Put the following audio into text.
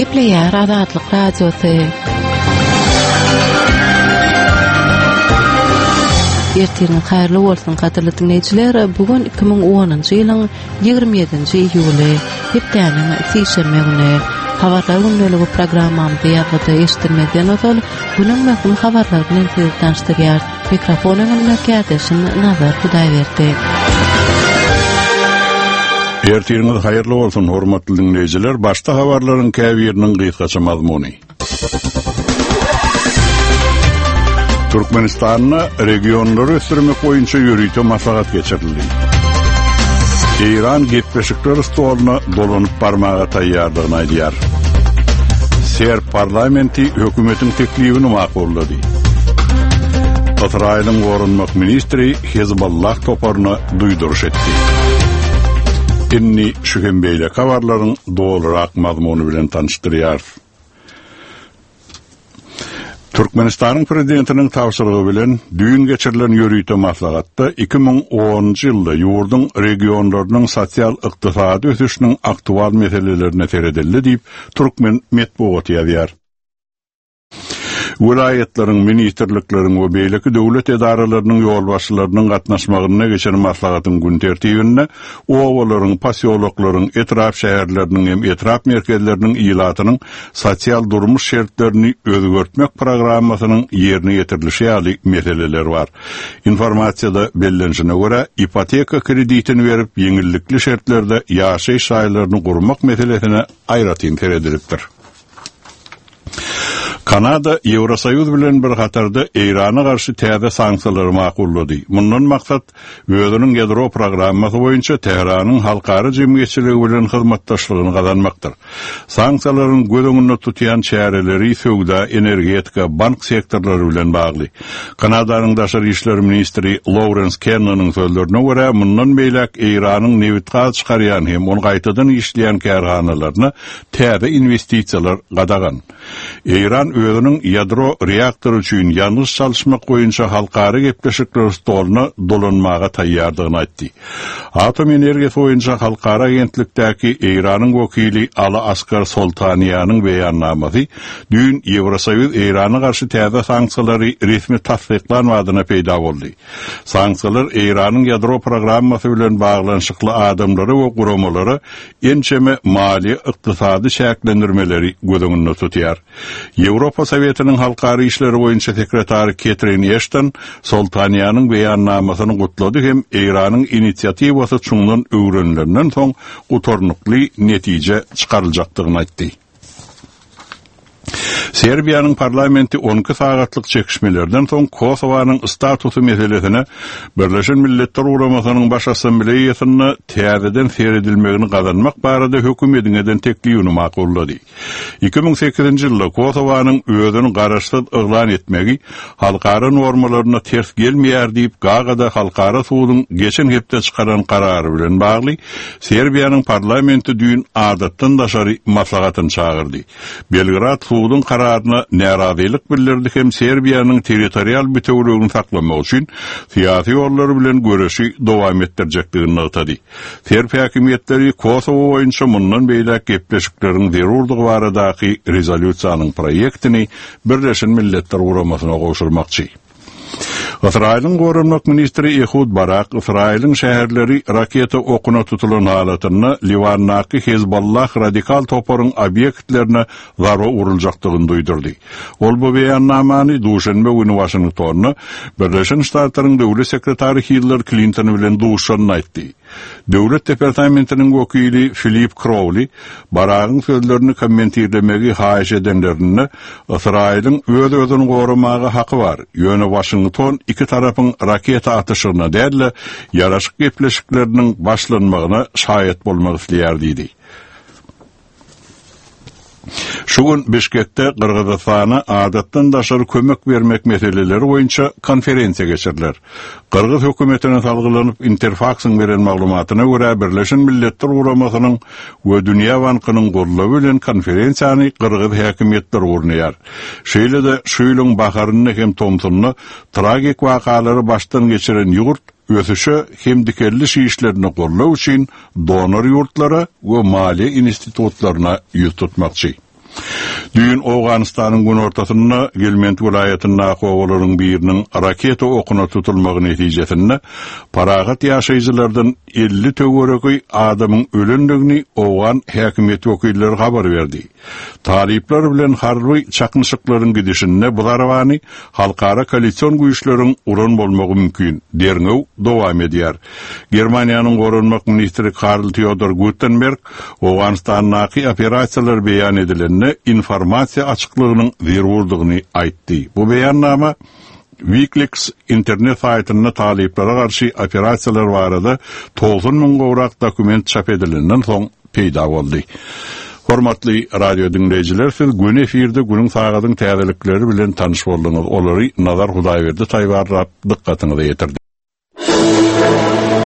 Gepleýär Azatlyk Radiosy. Ertiriniz haýrly bolsun gaderly dinleýijiler. Bugun 2010-njy ýylyň 27-nji iýuly, hepdeniň sişeme güni. Habarlar gündäligi programmamyzda ýazyda eşitilmeden öňe bunyň möhüm habarlary bilen sizi tanıştyrýar. Mikrofonyň näkädeşin Nazar Hudaýberdi. Ertiriniz haýrly bolsun hormatly dinleýijiler. Başda habarlaryň käbiriniň gysgaça mazmuny. Türkmenistan'na regionları ösürmek boyunca yürüyte maslahat geçirildi. İran gepleşikler stoluna dolanıp barmağa tayyardığını aydiyar. Serb parlamenti hükümetin teklifini makulladı. İsrail'in korunmak ministri Hezbollah toparına duyduruş etti. Inni şühembeyle kavarların doğularak mazmunu bilen tanıştırıyar. Türkmenistan'ın prezidentinin tavsiyeleri bilen düğün geçirilen yürüyte maslahatda 2010-njy ýylda ýurdun regionlarynyň sosial-ykdysady ösüşiniň aktual meselelerine teredildi diýip Türkmen medeniýeti ýazýar. Vilayetlerin, ministrliklerin we beýleki döwlet edaralarynyň ýolbaşçylarynyň gatnaşmagyna geçen maslahatyň gün tertibine owalaryň, pasiýoloklaryň, etrap şäherleriniň hem etrap merkezleriniň ýylatynyň sosial durmuş şertlerini özgörtmek programmasynyň ýerine ýetirilişi ýaly meseleler bar. Informasiýada bellenjine görä, ipoteka kreditini berip ýeňillikli şertlerde ýaşaýyş şaýlaryny gurmak meselesine aýratyn teredilipdir. Kanada Ýewrosoýuz bilen bir gatarda Irana garşy täze sanksiýalary makullady. Mundan maksat özüniň ýadro programmasy boýunça Teheranyň halkary jemgyýetçiligi bilen hyzmatdaşlygyny gazanmakdyr. Sanksiýalaryň gödüňünde tutýan çäreleri söwda, energetika, bank sektorlary bilen bagly. Kanadanyň daşary işler ministri Lawrence Cannonyň sözlerine görä, mundan beýlek Iranyň newit gaz çykarýan hem onu gaýtadan işleýän kärhanalaryna täze investisiýalar gadagan. İran özünün yadro reaktoru üçin ýalnys çalyşmak boýunça halkary gepleşikler stoluna dolanmaga taýýardygyny aýtdy. Atom energiýasy boýunça halkara agentlikdäki İranyň wekili Ali Asgar Soltaniýanyň beýannamasy dün Ýewrosoýuz Irana garşy täze sanksiýalary resmi tasdiklanmadyna peýda boldy. Sanksiýalar Iranyň yadro programmasy bilen baglanşykly adamlary we guramalary ençeme mali ykdysady şäklendirmeleri gödüňünde tutýar. Ýewropa Sowetiniň halkary işleri boýunça sekretary Catherine Ashton Soltaniýanyň beýannamasyny gutlady hem Iranyň inisiýatywasy çuňdan öwrenilenden soň gutornukly netije çykaryljakdygyny aýtdy. Serbiýanyň parlamenti 12 sagatlyk çekişmelerden soň Kosowanyň statusy meselesine Birleşen Milletler Guramasynyň baş assambleýasyna täzeden seredilmegini gazanmak barada hökümetiňden teklifini makullady. 2008-nji ýylda Kosowanyň özüni garaşsyz yglan etmegi halkara normalaryna ters gelmeýär diýip Gagada halkara suwudyň geçen hepde çykaran karary bilen bagly Serbiýanyň parlamenti düýün adatdan daşary maslahatyny çagyrdy. Belgrad suwudyň kararyna närazylyk bildirdi hem Serbiýanyň territorial bütünligini saklamak üçin syýasy ýollar bilen görüşi dowam etdirjekdigini aýtdy. Serb häkimetleri Kosowo boýunça mundan beýlek gepleşikleriň zerurlygy baradaky rezolýusiýanyň proýektini Birleşen Milletler Guramasyna goşurmakçy. İsrail'in korunmak ministri Ehud Barak, İsrail'in şäherleri raketa okuna tutulan halatyny Liwannaki Hezbollah radikal toparın obyektlerine zarar uruljakdygyny duýdurdy. Ol bu beýannamany duşanbe güni Washingtonna Birleşen Ştatlaryň döwlet sekretary Hillary Clinton bilen duşanyny aýtdy. Döwlet departamentiniň wekili Philip Crowley Baragyň sözlerini kommentirlemegi haýyş edenlerini İsrail'in özüni gorumagy haky bar. Ýöne Washington iki tarapyň raketa atyşyna däl ýaraşyk gepleşikleriniň başlanmagyna şahyt bolmak isleýär diýdi. Şugun Bişkekde Kırgızistana adatdan daşary kömek bermek meseleleri boýunça konferensiýa geçirdiler. Kırgız hökümetine salgylanyp Interfax'ın beren maglumatyna görä Birleşen Milletler Guramasynyň we Dünýä Bankynyň gollawy bilen konferensiýany Kırgız häkimetleri urnaýar. Şeýle-de şu ýylyň baharyny hem Tomsonny tragik wakalary başdan geçiren ýurt ösüşe hem dikerli işlerini gollaw üçin donor ýurtlara we mali institutlaryna ýüz tutmakçy. Düýün Awganystanyň gün ortasynda Gelment vilayatynyň Aqowalarynın biriniň raketa okuna tutulmagy netijesinde paragat ýaşaýjylardan 50 töwereki adamyň ölendigini Awgan häkimeti wekilleri habar berdi. Talipler bilen harby çakmyşyklaryň gidişinde bularwany halkara koalisiýon güýçleriň uran bolmagy mümkin. Derňew dowam edýär. Germaniýanyň gorunmak ministri Karl Theodor Guttenberg Awganystanyň operasiýalar beýan edilende informasiýa açyklygynyň zerurdygyny aýtdy. Bu beýannama Wikileaks internet saýtyna taliplere garşy operasiýalar barada 90 000 gowrak dokument çap edilenden soň peýda boldy. Hormatly radio dinleyijiler, siz gün efirde günüň sagatyň täzelikleri bilen tanyş boldyňyz. Olary Nazar Hudaýberdi taýwarlap dikkatiňize ýetirdi.